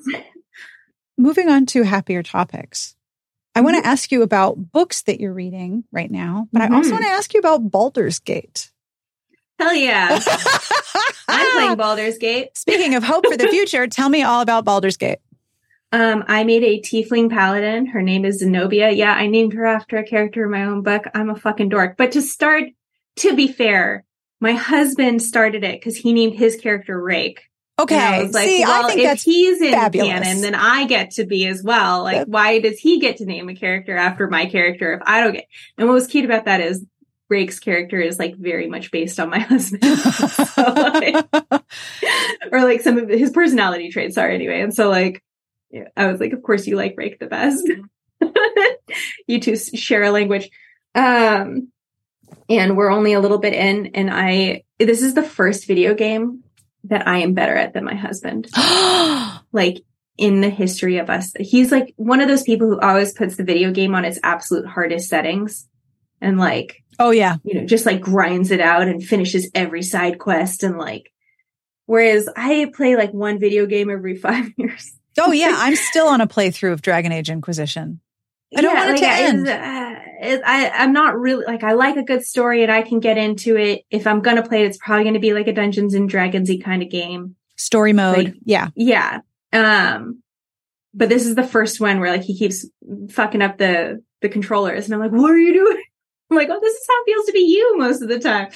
Moving on to happier topics. I want to ask you about books that you're reading right now, but I also want to ask you about Baldur's Gate.
Hell yeah. I'm playing Baldur's Gate.
Speaking of hope for the future, tell me all about Baldur's Gate.
I made a tiefling paladin. Her name is Zenobia. Yeah, I named her after a character in my own book. I'm a fucking dork. But to be fair, my husband started it because he named his character Rake.
Okay.
I was like, well, if he's in canon, then I get to be as well. Like, why does he get to name a character after my character if I don't get? And what was cute about that is Rake's character is like very much based on my husband. So, like, or like some of his personality traits are anyway. And so like, yeah, I was like, of course you like Rake the best. You two share a language. And we're only a little bit in, and this is the first video game that I am better at than my husband. Like in the history of us. He's like one of those people who always puts the video game on its absolute hardest settings and like,
oh yeah,
you know, just like grinds it out and finishes every side quest. And like, whereas I play like one video game every 5 years.
Oh yeah. I'm still on a playthrough of Dragon Age Inquisition. I don't want it to end.
I'm not really like, I like a good story and I can get into it. If I'm going to play it, it's probably going to be like a Dungeons and Dragons-y kind of game.
Story mode.
Like,
yeah.
Yeah. But this is the first one where like he keeps fucking up the controllers and I'm like, what are you doing? I'm like, oh, this is how it feels to be you most of the time.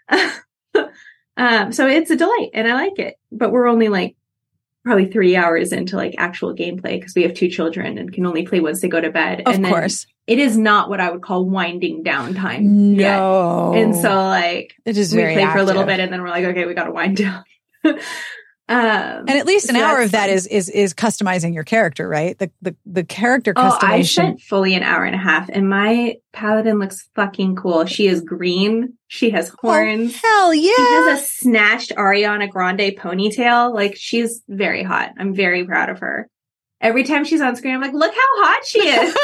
So it's a delight and I like it, but we're only like probably 3 hours into like actual gameplay because we have 2 children and can only play once they go to bed.
Of course.
It is not what I would call winding down time.
No.
Yet. And so like
it is
we
very
play
active.
for a little bit and then we're like, okay, we got to wind down.
And at least an hour of that is customizing your character, right? The character customization.
I spent fully an hour and a half and my paladin looks fucking cool. She is green. She has horns.
Oh, hell yeah.
She has a snatched Ariana Grande ponytail. Like she's very hot. I'm very proud of her. Every time she's on screen, I'm like, look how hot she is.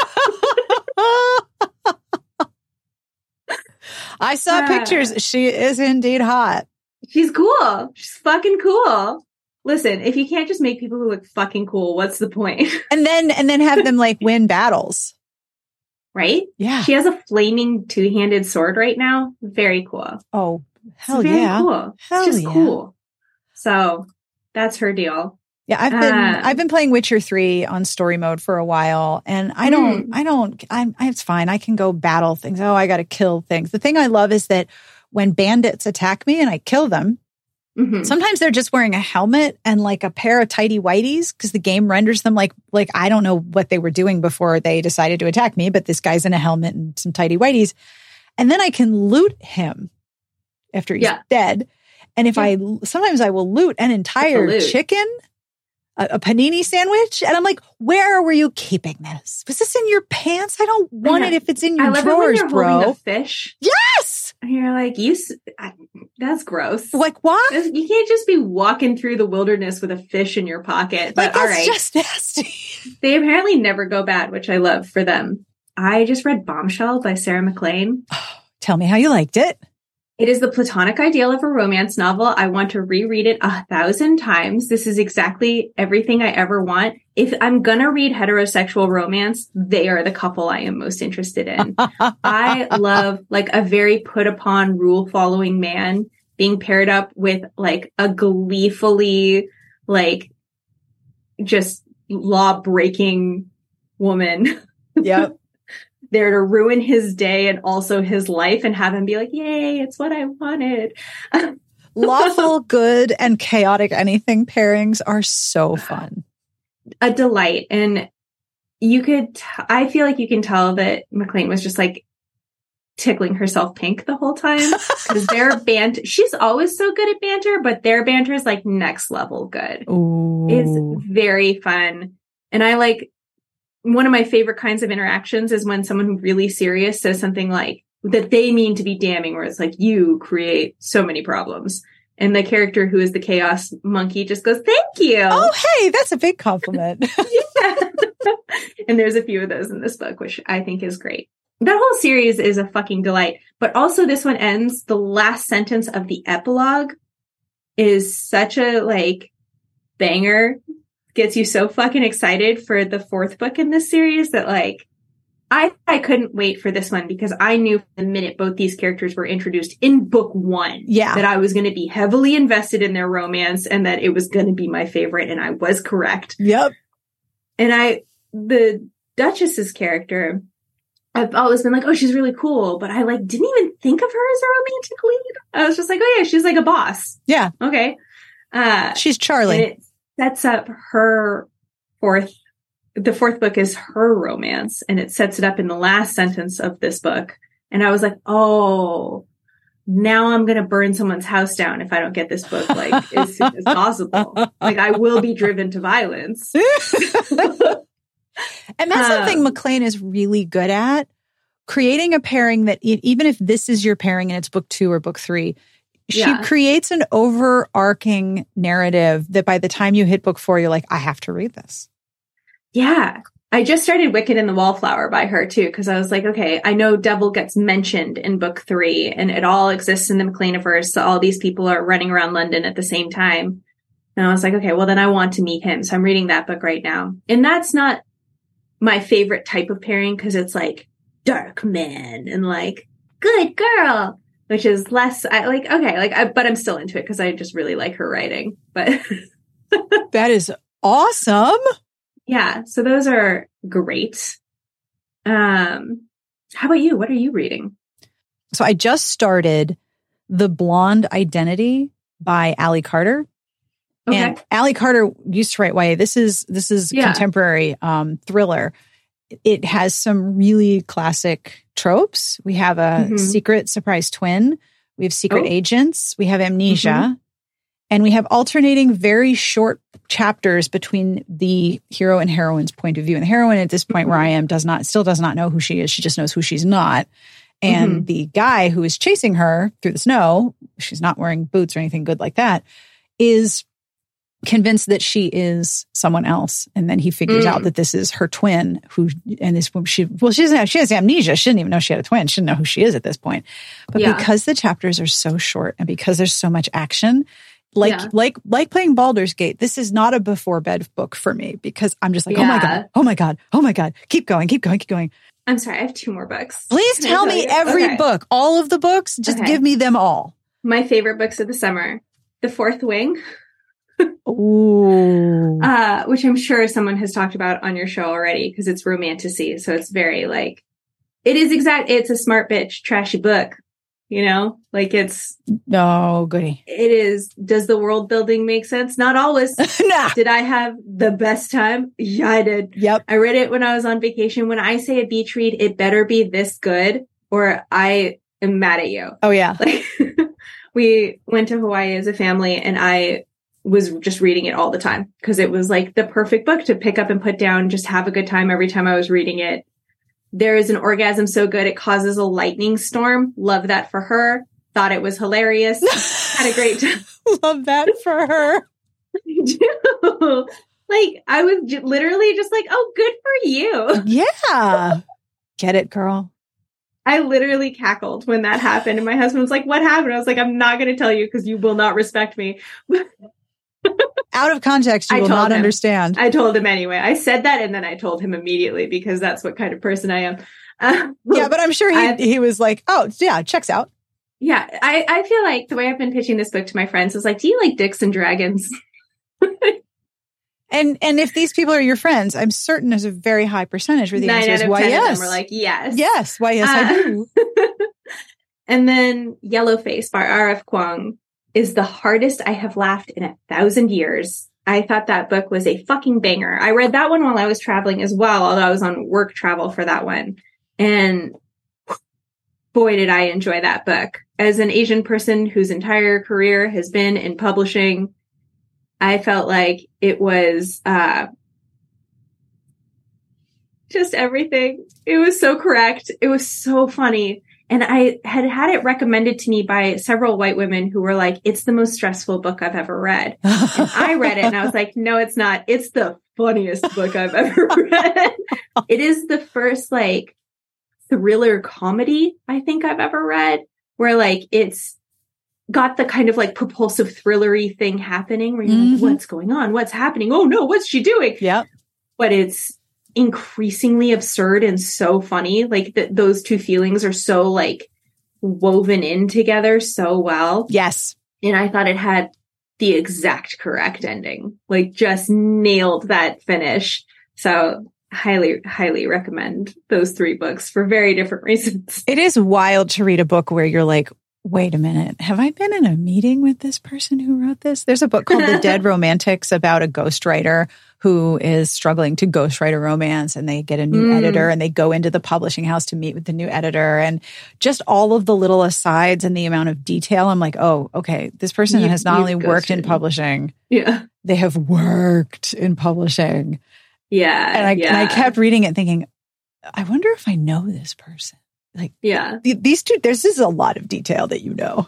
I saw pictures. She is indeed hot.
She's cool. She's fucking cool. Listen, if you can't just make people who look fucking cool, what's the point?
And then have them like win battles.
Right?
Yeah.
She has a flaming 2-handed sword right now. Very cool.
Oh, hell
it's very
yeah.
Cool.
Hell
it's just
yeah.
cool. So that's her deal.
Yeah, I've been playing Witcher 3 on story mode for a while and it's fine. I can go battle things. Oh, I got to kill things. The thing I love is that when bandits attack me and I kill them, sometimes they're just wearing a helmet and like a pair of tighty whities because the game renders them like I don't know what they were doing before they decided to attack me, but this guy's in a helmet and some tighty whities. And then I can loot him after he's dead. And if sometimes I will loot an entire chicken, a panini sandwich. And I'm like, where were you keeping this? Was this in your pants? I don't want it if it's in your drawers, bro.
Holding a fish.
Yes.
And you're like, that's gross.
Like what?
You can't just be walking through the wilderness with a fish in your pocket. But all right.
That's just nasty.
They apparently never go bad, which I love for them. I just read Bombshell by Sarah MacLean.
Tell me how you liked it.
It is the platonic ideal of a romance novel. I want to reread it 1,000 times. This is exactly everything I ever want. If I'm going to read heterosexual romance, they are the couple I am most interested in. I love like a very put upon rule following man being paired up with like a gleefully like just law breaking woman.
Yep.
There to ruin his day and also his life and have him be like, yay, it's what I wanted.
Lawful, good, and chaotic anything pairings are so fun.
A delight. And I feel like you can tell that MacLean was just like tickling herself pink the whole time because their banter, she's always so good at banter, but their banter is like next level good.
Ooh.
It's very fun. And I like, one of my favorite kinds of interactions is when someone who's really serious says something like that they mean to be damning, where it's like, you create so many problems. And the character who is the chaos monkey just goes, thank you.
Oh, hey, that's a big compliment.
Yeah. And there's a few of those in this book, which I think is great. That whole series is a fucking delight. But also this one ends, the last sentence of the epilogue is such a like banger. Gets you so fucking excited for the 4th book in this series that like I couldn't wait for this one because I knew the minute both these characters were introduced in book 1 that I was going to be heavily invested in their romance and that it was going to be my favorite, and I was correct.
Yep.
And the Duchess's character, I've always been like, oh, she's really cool, but I like didn't even think of her as a romantic lead. I was just like, oh yeah, she's like a boss.
Yeah.
Okay.
She's Charlie.
And it sets up the 4th book is her romance, and it sets it up in the last sentence of this book. And I was like, oh, now I'm going to burn someone's house down if I don't get this book like as soon as possible. Like I will be driven to violence.
And that's something MacLean is really good at, creating a pairing that even if this is your pairing and it's book 2 or book 3, She creates an overarching narrative that by the time you hit book 4, you're like, I have to read this.
Yeah. I just started Wicked and the Wallflower by her too, because I was like, okay, I know Devil gets mentioned in book 3 and it all exists in the McLeaniverse. So all these people are running around London at the same time. And I was like, okay, well then I want to meet him. So I'm reading that book right now. And that's not my favorite type of pairing because it's like dark man and like good girl, which is less, but I'm still into it because I just really like her writing. But
that is awesome.
Yeah, so those are great. How about you? What are you reading?
So I just started The Blonde Identity by Allie Carter. Okay. And Allie Carter used to write YA. This is contemporary thriller. It has some really classic tropes. We have a secret surprise twin. We have secret agents. We have amnesia. And we have alternating very short chapters between the hero and heroine's point of view. And the heroine at this point where I am still does not know who she is. She just knows who she's not. And the guy who is chasing her through the snow, she's not wearing boots or anything good like that, is convinced that she is someone else. And then he figures out that this is her twin she has amnesia. She didn't even know she had a twin. She didn't know who she is at this point. But because the chapters are so short and because there's so much action, like playing Baldur's Gate, this is not a before bed book for me because I'm just like, oh my God, keep going.
I'm sorry, I have 2 more books.
Please tell me every book, all of the books, just give me them all.
My favorite books of the summer, The Fourth Wing.
Ooh.
Which I'm sure someone has talked about on your show already because it's romantasy. So it's very like, it's a smart bitch, trashy book. You know, like it's
goody.
It is. Does the world building make sense? Not always.
Nah.
Did I have the best time? Yeah, I did.
Yep.
I read it when I was on vacation. When I say a beach read, it better be this good or I am mad at you.
Oh yeah.
Like we went to Hawaii as a family and I was just reading it all the time because it was like the perfect book to pick up and put down, just have a good time every time I was reading it. There is an orgasm so good it causes a lightning storm. Love that for her. Thought it was hilarious. Had a great time.
Love that for her.
I do. Like, I was literally just like, oh, good for you.
Yeah. Get it, girl.
I literally cackled when that happened. And my husband was like, what happened? I was like, I'm not going to tell you because you will not respect me.
Out of context, you will not understand.
I told him anyway. I said that and then I told him immediately because that's what kind of person I am.
Yeah, but I'm sure he was like, oh, yeah, checks out.
Yeah, I feel like the way I've been pitching this book to my friends is like, do you like dicks and dragons?
And if these people are your friends, I'm certain there's a very high percentage where the answer is why yes.
Of them are like, yes.
Yes, why yes, I do.
And then Yellowface by R.F. Kuang is the hardest I have laughed in 1,000 years. I thought that book was a fucking banger. I read that one while I was traveling as well, although I was on work travel for that one. And boy, did I enjoy that book. As an Asian person whose entire career has been in publishing, I felt like it was just everything. It was so correct. It was so funny. And I had it recommended to me by several white women who were like, it's the most stressful book I've ever read. And I read it and I was like, no, it's not. It's the funniest book I've ever read. It is the first like thriller comedy I think I've ever read where like it's got the kind of like propulsive thrillery thing happening where you're like, what's going on? What's happening? Oh no, what's she doing?
Yeah.
But it's increasingly absurd and so funny. Like those two feelings are so like woven in together so well.
Yes.
And I thought it had the exact correct ending, like just nailed that finish. So highly, highly recommend those 3 books for very different reasons.
It is wild to read a book where you're like, wait a minute, have I been in a meeting with this person who wrote this? There's a book called The Dead Romantics about a ghostwriter who is struggling to ghostwrite a romance and they get a new editor and they go into the publishing house to meet with the new editor and just all of the little asides and the amount of detail. I'm like, oh, okay, this person has not only worked in publishing, they have worked in publishing.
Yeah.
And I kept reading it thinking, I wonder if I know this person. Like, these two, there's just a lot of detail that you know.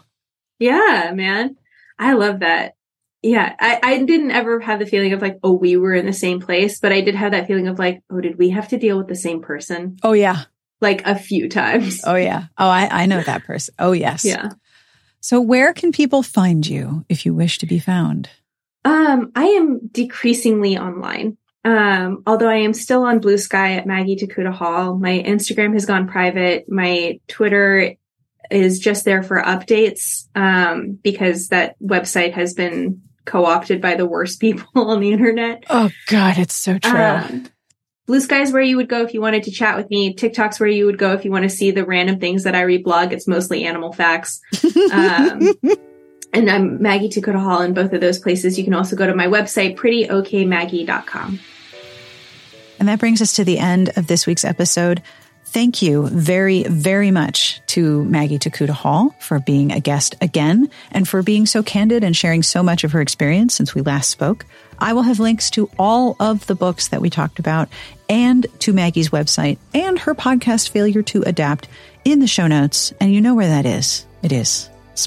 Yeah, man. I love that. Yeah, I didn't ever have the feeling of like, oh, we were in the same place, but I did have that feeling of like, oh, did we have to deal with the same person?
Oh, yeah.
Like a few times.
Oh, yeah. Oh, I know that person. Oh, yes.
Yeah.
So where can people find you if you wish to be found?
I am decreasingly online. Although I am still on Blue Sky at Maggie Takuda Hall. My Instagram has gone private. My Twitter is just there for updates, because that website has been co-opted by the worst people on the internet.
Oh God, it's so true.
Blue Sky is where you would go if you wanted to chat with me. TikTok's where you would go if you want to see the random things that I reblog. It's mostly animal facts. And I'm Maggie Takuda Hall in both of those places. You can also go to my website, prettyokmaggie.com.
And that brings us to the end of this week's episode. Thank you very, very much to Maggie Takuda Hall for being a guest again and for being so candid and sharing so much of her experience since we last spoke. I will have links to all of the books that we talked about and to Maggie's website and her podcast, Failure to Adapt, in the show notes. And you know where that is. It is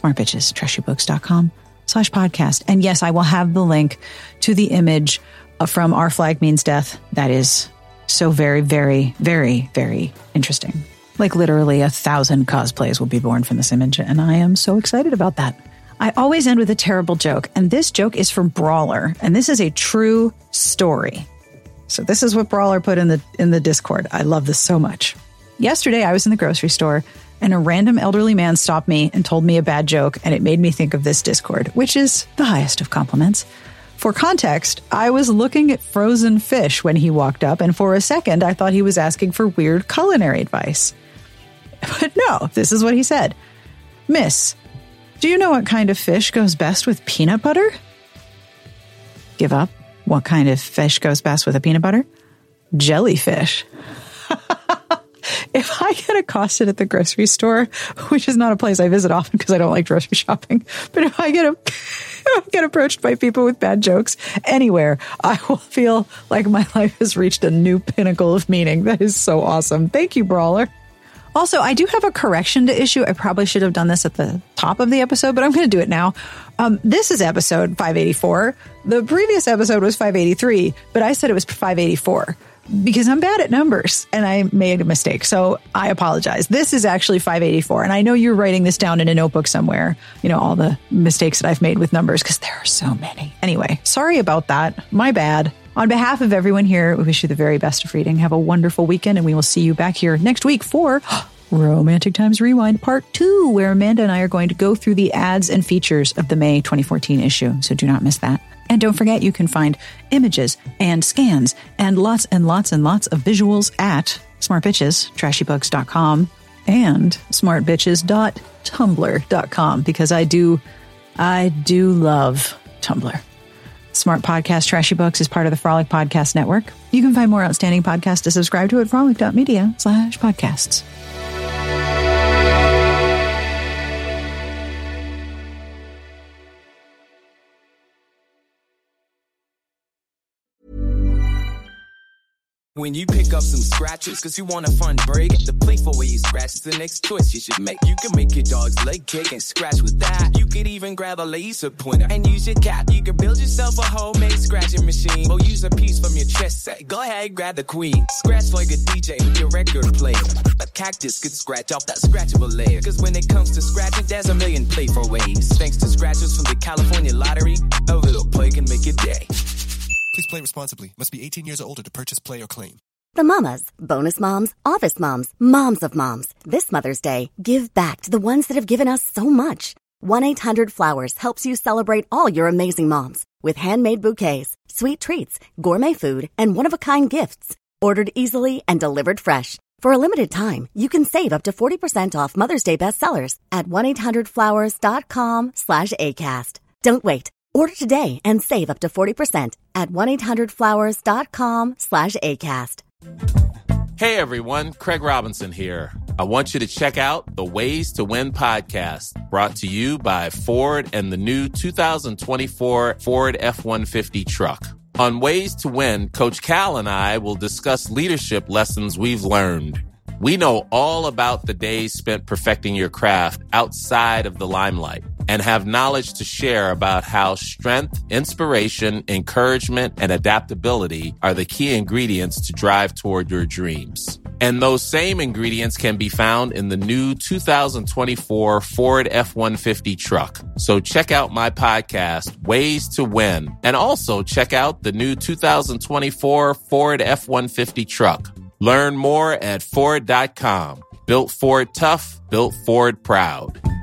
smartbitchestrashybooks.com/podcast. And yes, I will have the link to the image from Our Flag Means Death. That is so very, very, very, very interesting. Like literally 1,000 cosplays will be born from this image, and I am so excited about that. I always end with a terrible joke, and this joke is from Brawler, and this is a true story. So this is what Brawler put in the Discord. I love this so much. Yesterday, I was in the grocery store, and a random elderly man stopped me and told me a bad joke, and it made me think of this Discord, which is the highest of compliments. For context, I was looking at frozen fish when he walked up, and for a second, I thought he was asking for weird culinary advice. But no, this is what he said. Miss, do you know what kind of fish goes best with peanut butter? Give up. What kind of fish goes best with a peanut butter? Jellyfish. If I get accosted at the grocery store, which is not a place I visit often because I don't like grocery shopping, but if I get approached by people with bad jokes anywhere, I will feel like my life has reached a new pinnacle of meaning. That is so awesome. Thank you, Brawler. Also, I do have a correction to issue. I probably should have done this at the top of the episode, but I'm going to do it now. This is episode 584. The previous episode was 583, but I said it was 584. Because I'm bad at numbers and I made a mistake. So I apologize. This is actually 584. And I know you're writing this down in a notebook somewhere, you know, all the mistakes that I've made with numbers because there are so many. Anyway, sorry about that. My bad. On behalf of everyone here, we wish you the very best of reading. Have a wonderful weekend and we will see you back here next week for Romantic Times Rewind Part 2, where Amanda and I are going to go through the ads and features of the May 2014 issue. So do not miss that. And don't forget, you can find images and scans and lots and lots and lots of visuals at smartbitchestrashybooks.com and smartbitches.tumblr.com because I do love Tumblr. Smart Podcast Trashy Books is part of the Frolic Podcast Network. You can find more outstanding podcasts to subscribe to at frolic.media/podcasts.
When you pick up some scratches, cause you want a fun break, the playful way you scratch is the next choice you should make. You can make your dog's leg kick and scratch with that. You could even grab a laser pointer and use your cat. You can build yourself a homemade scratching machine or use a piece from your chess set. Go ahead, grab the queen. Scratch like a DJ with your record player. A cactus could scratch off that scratchable layer. Cause when it comes to scratching, there's a million playful ways. Thanks to scratchers from the California Lottery, a little play can make your day.
Please play responsibly. Must be 18 years or older to purchase, play, or claim.
The mamas, bonus moms, office moms, moms of moms. This Mother's Day, give back to the ones that have given us so much. 1-800-Flowers helps you celebrate all your amazing moms with handmade bouquets, sweet treats, gourmet food, and one-of-a-kind gifts. Ordered easily and delivered fresh. For a limited time, you can save up to 40% off Mother's Day bestsellers at 1-800-Flowers.com/ACAST. Don't wait. Order today and save up to 40% at 1-800-Flowers.com/ACAST.
Hey everyone, Craig Robinson here. I want you to check out the Ways to Win podcast, brought to you by Ford and the new 2024 Ford F-150 truck. On Ways to Win, Coach Cal and I will discuss leadership lessons we've learned. We know all about the days spent perfecting your craft outside of the limelight. and have knowledge to share about how strength, inspiration, encouragement, and adaptability are the key ingredients to drive toward your dreams. And those same ingredients can be found in the new 2024 Ford F-150 truck. So check out my podcast, Ways to Win, and also check out the new 2024 Ford F-150 truck. Learn more at Ford.com. Built Ford tough, built Ford proud.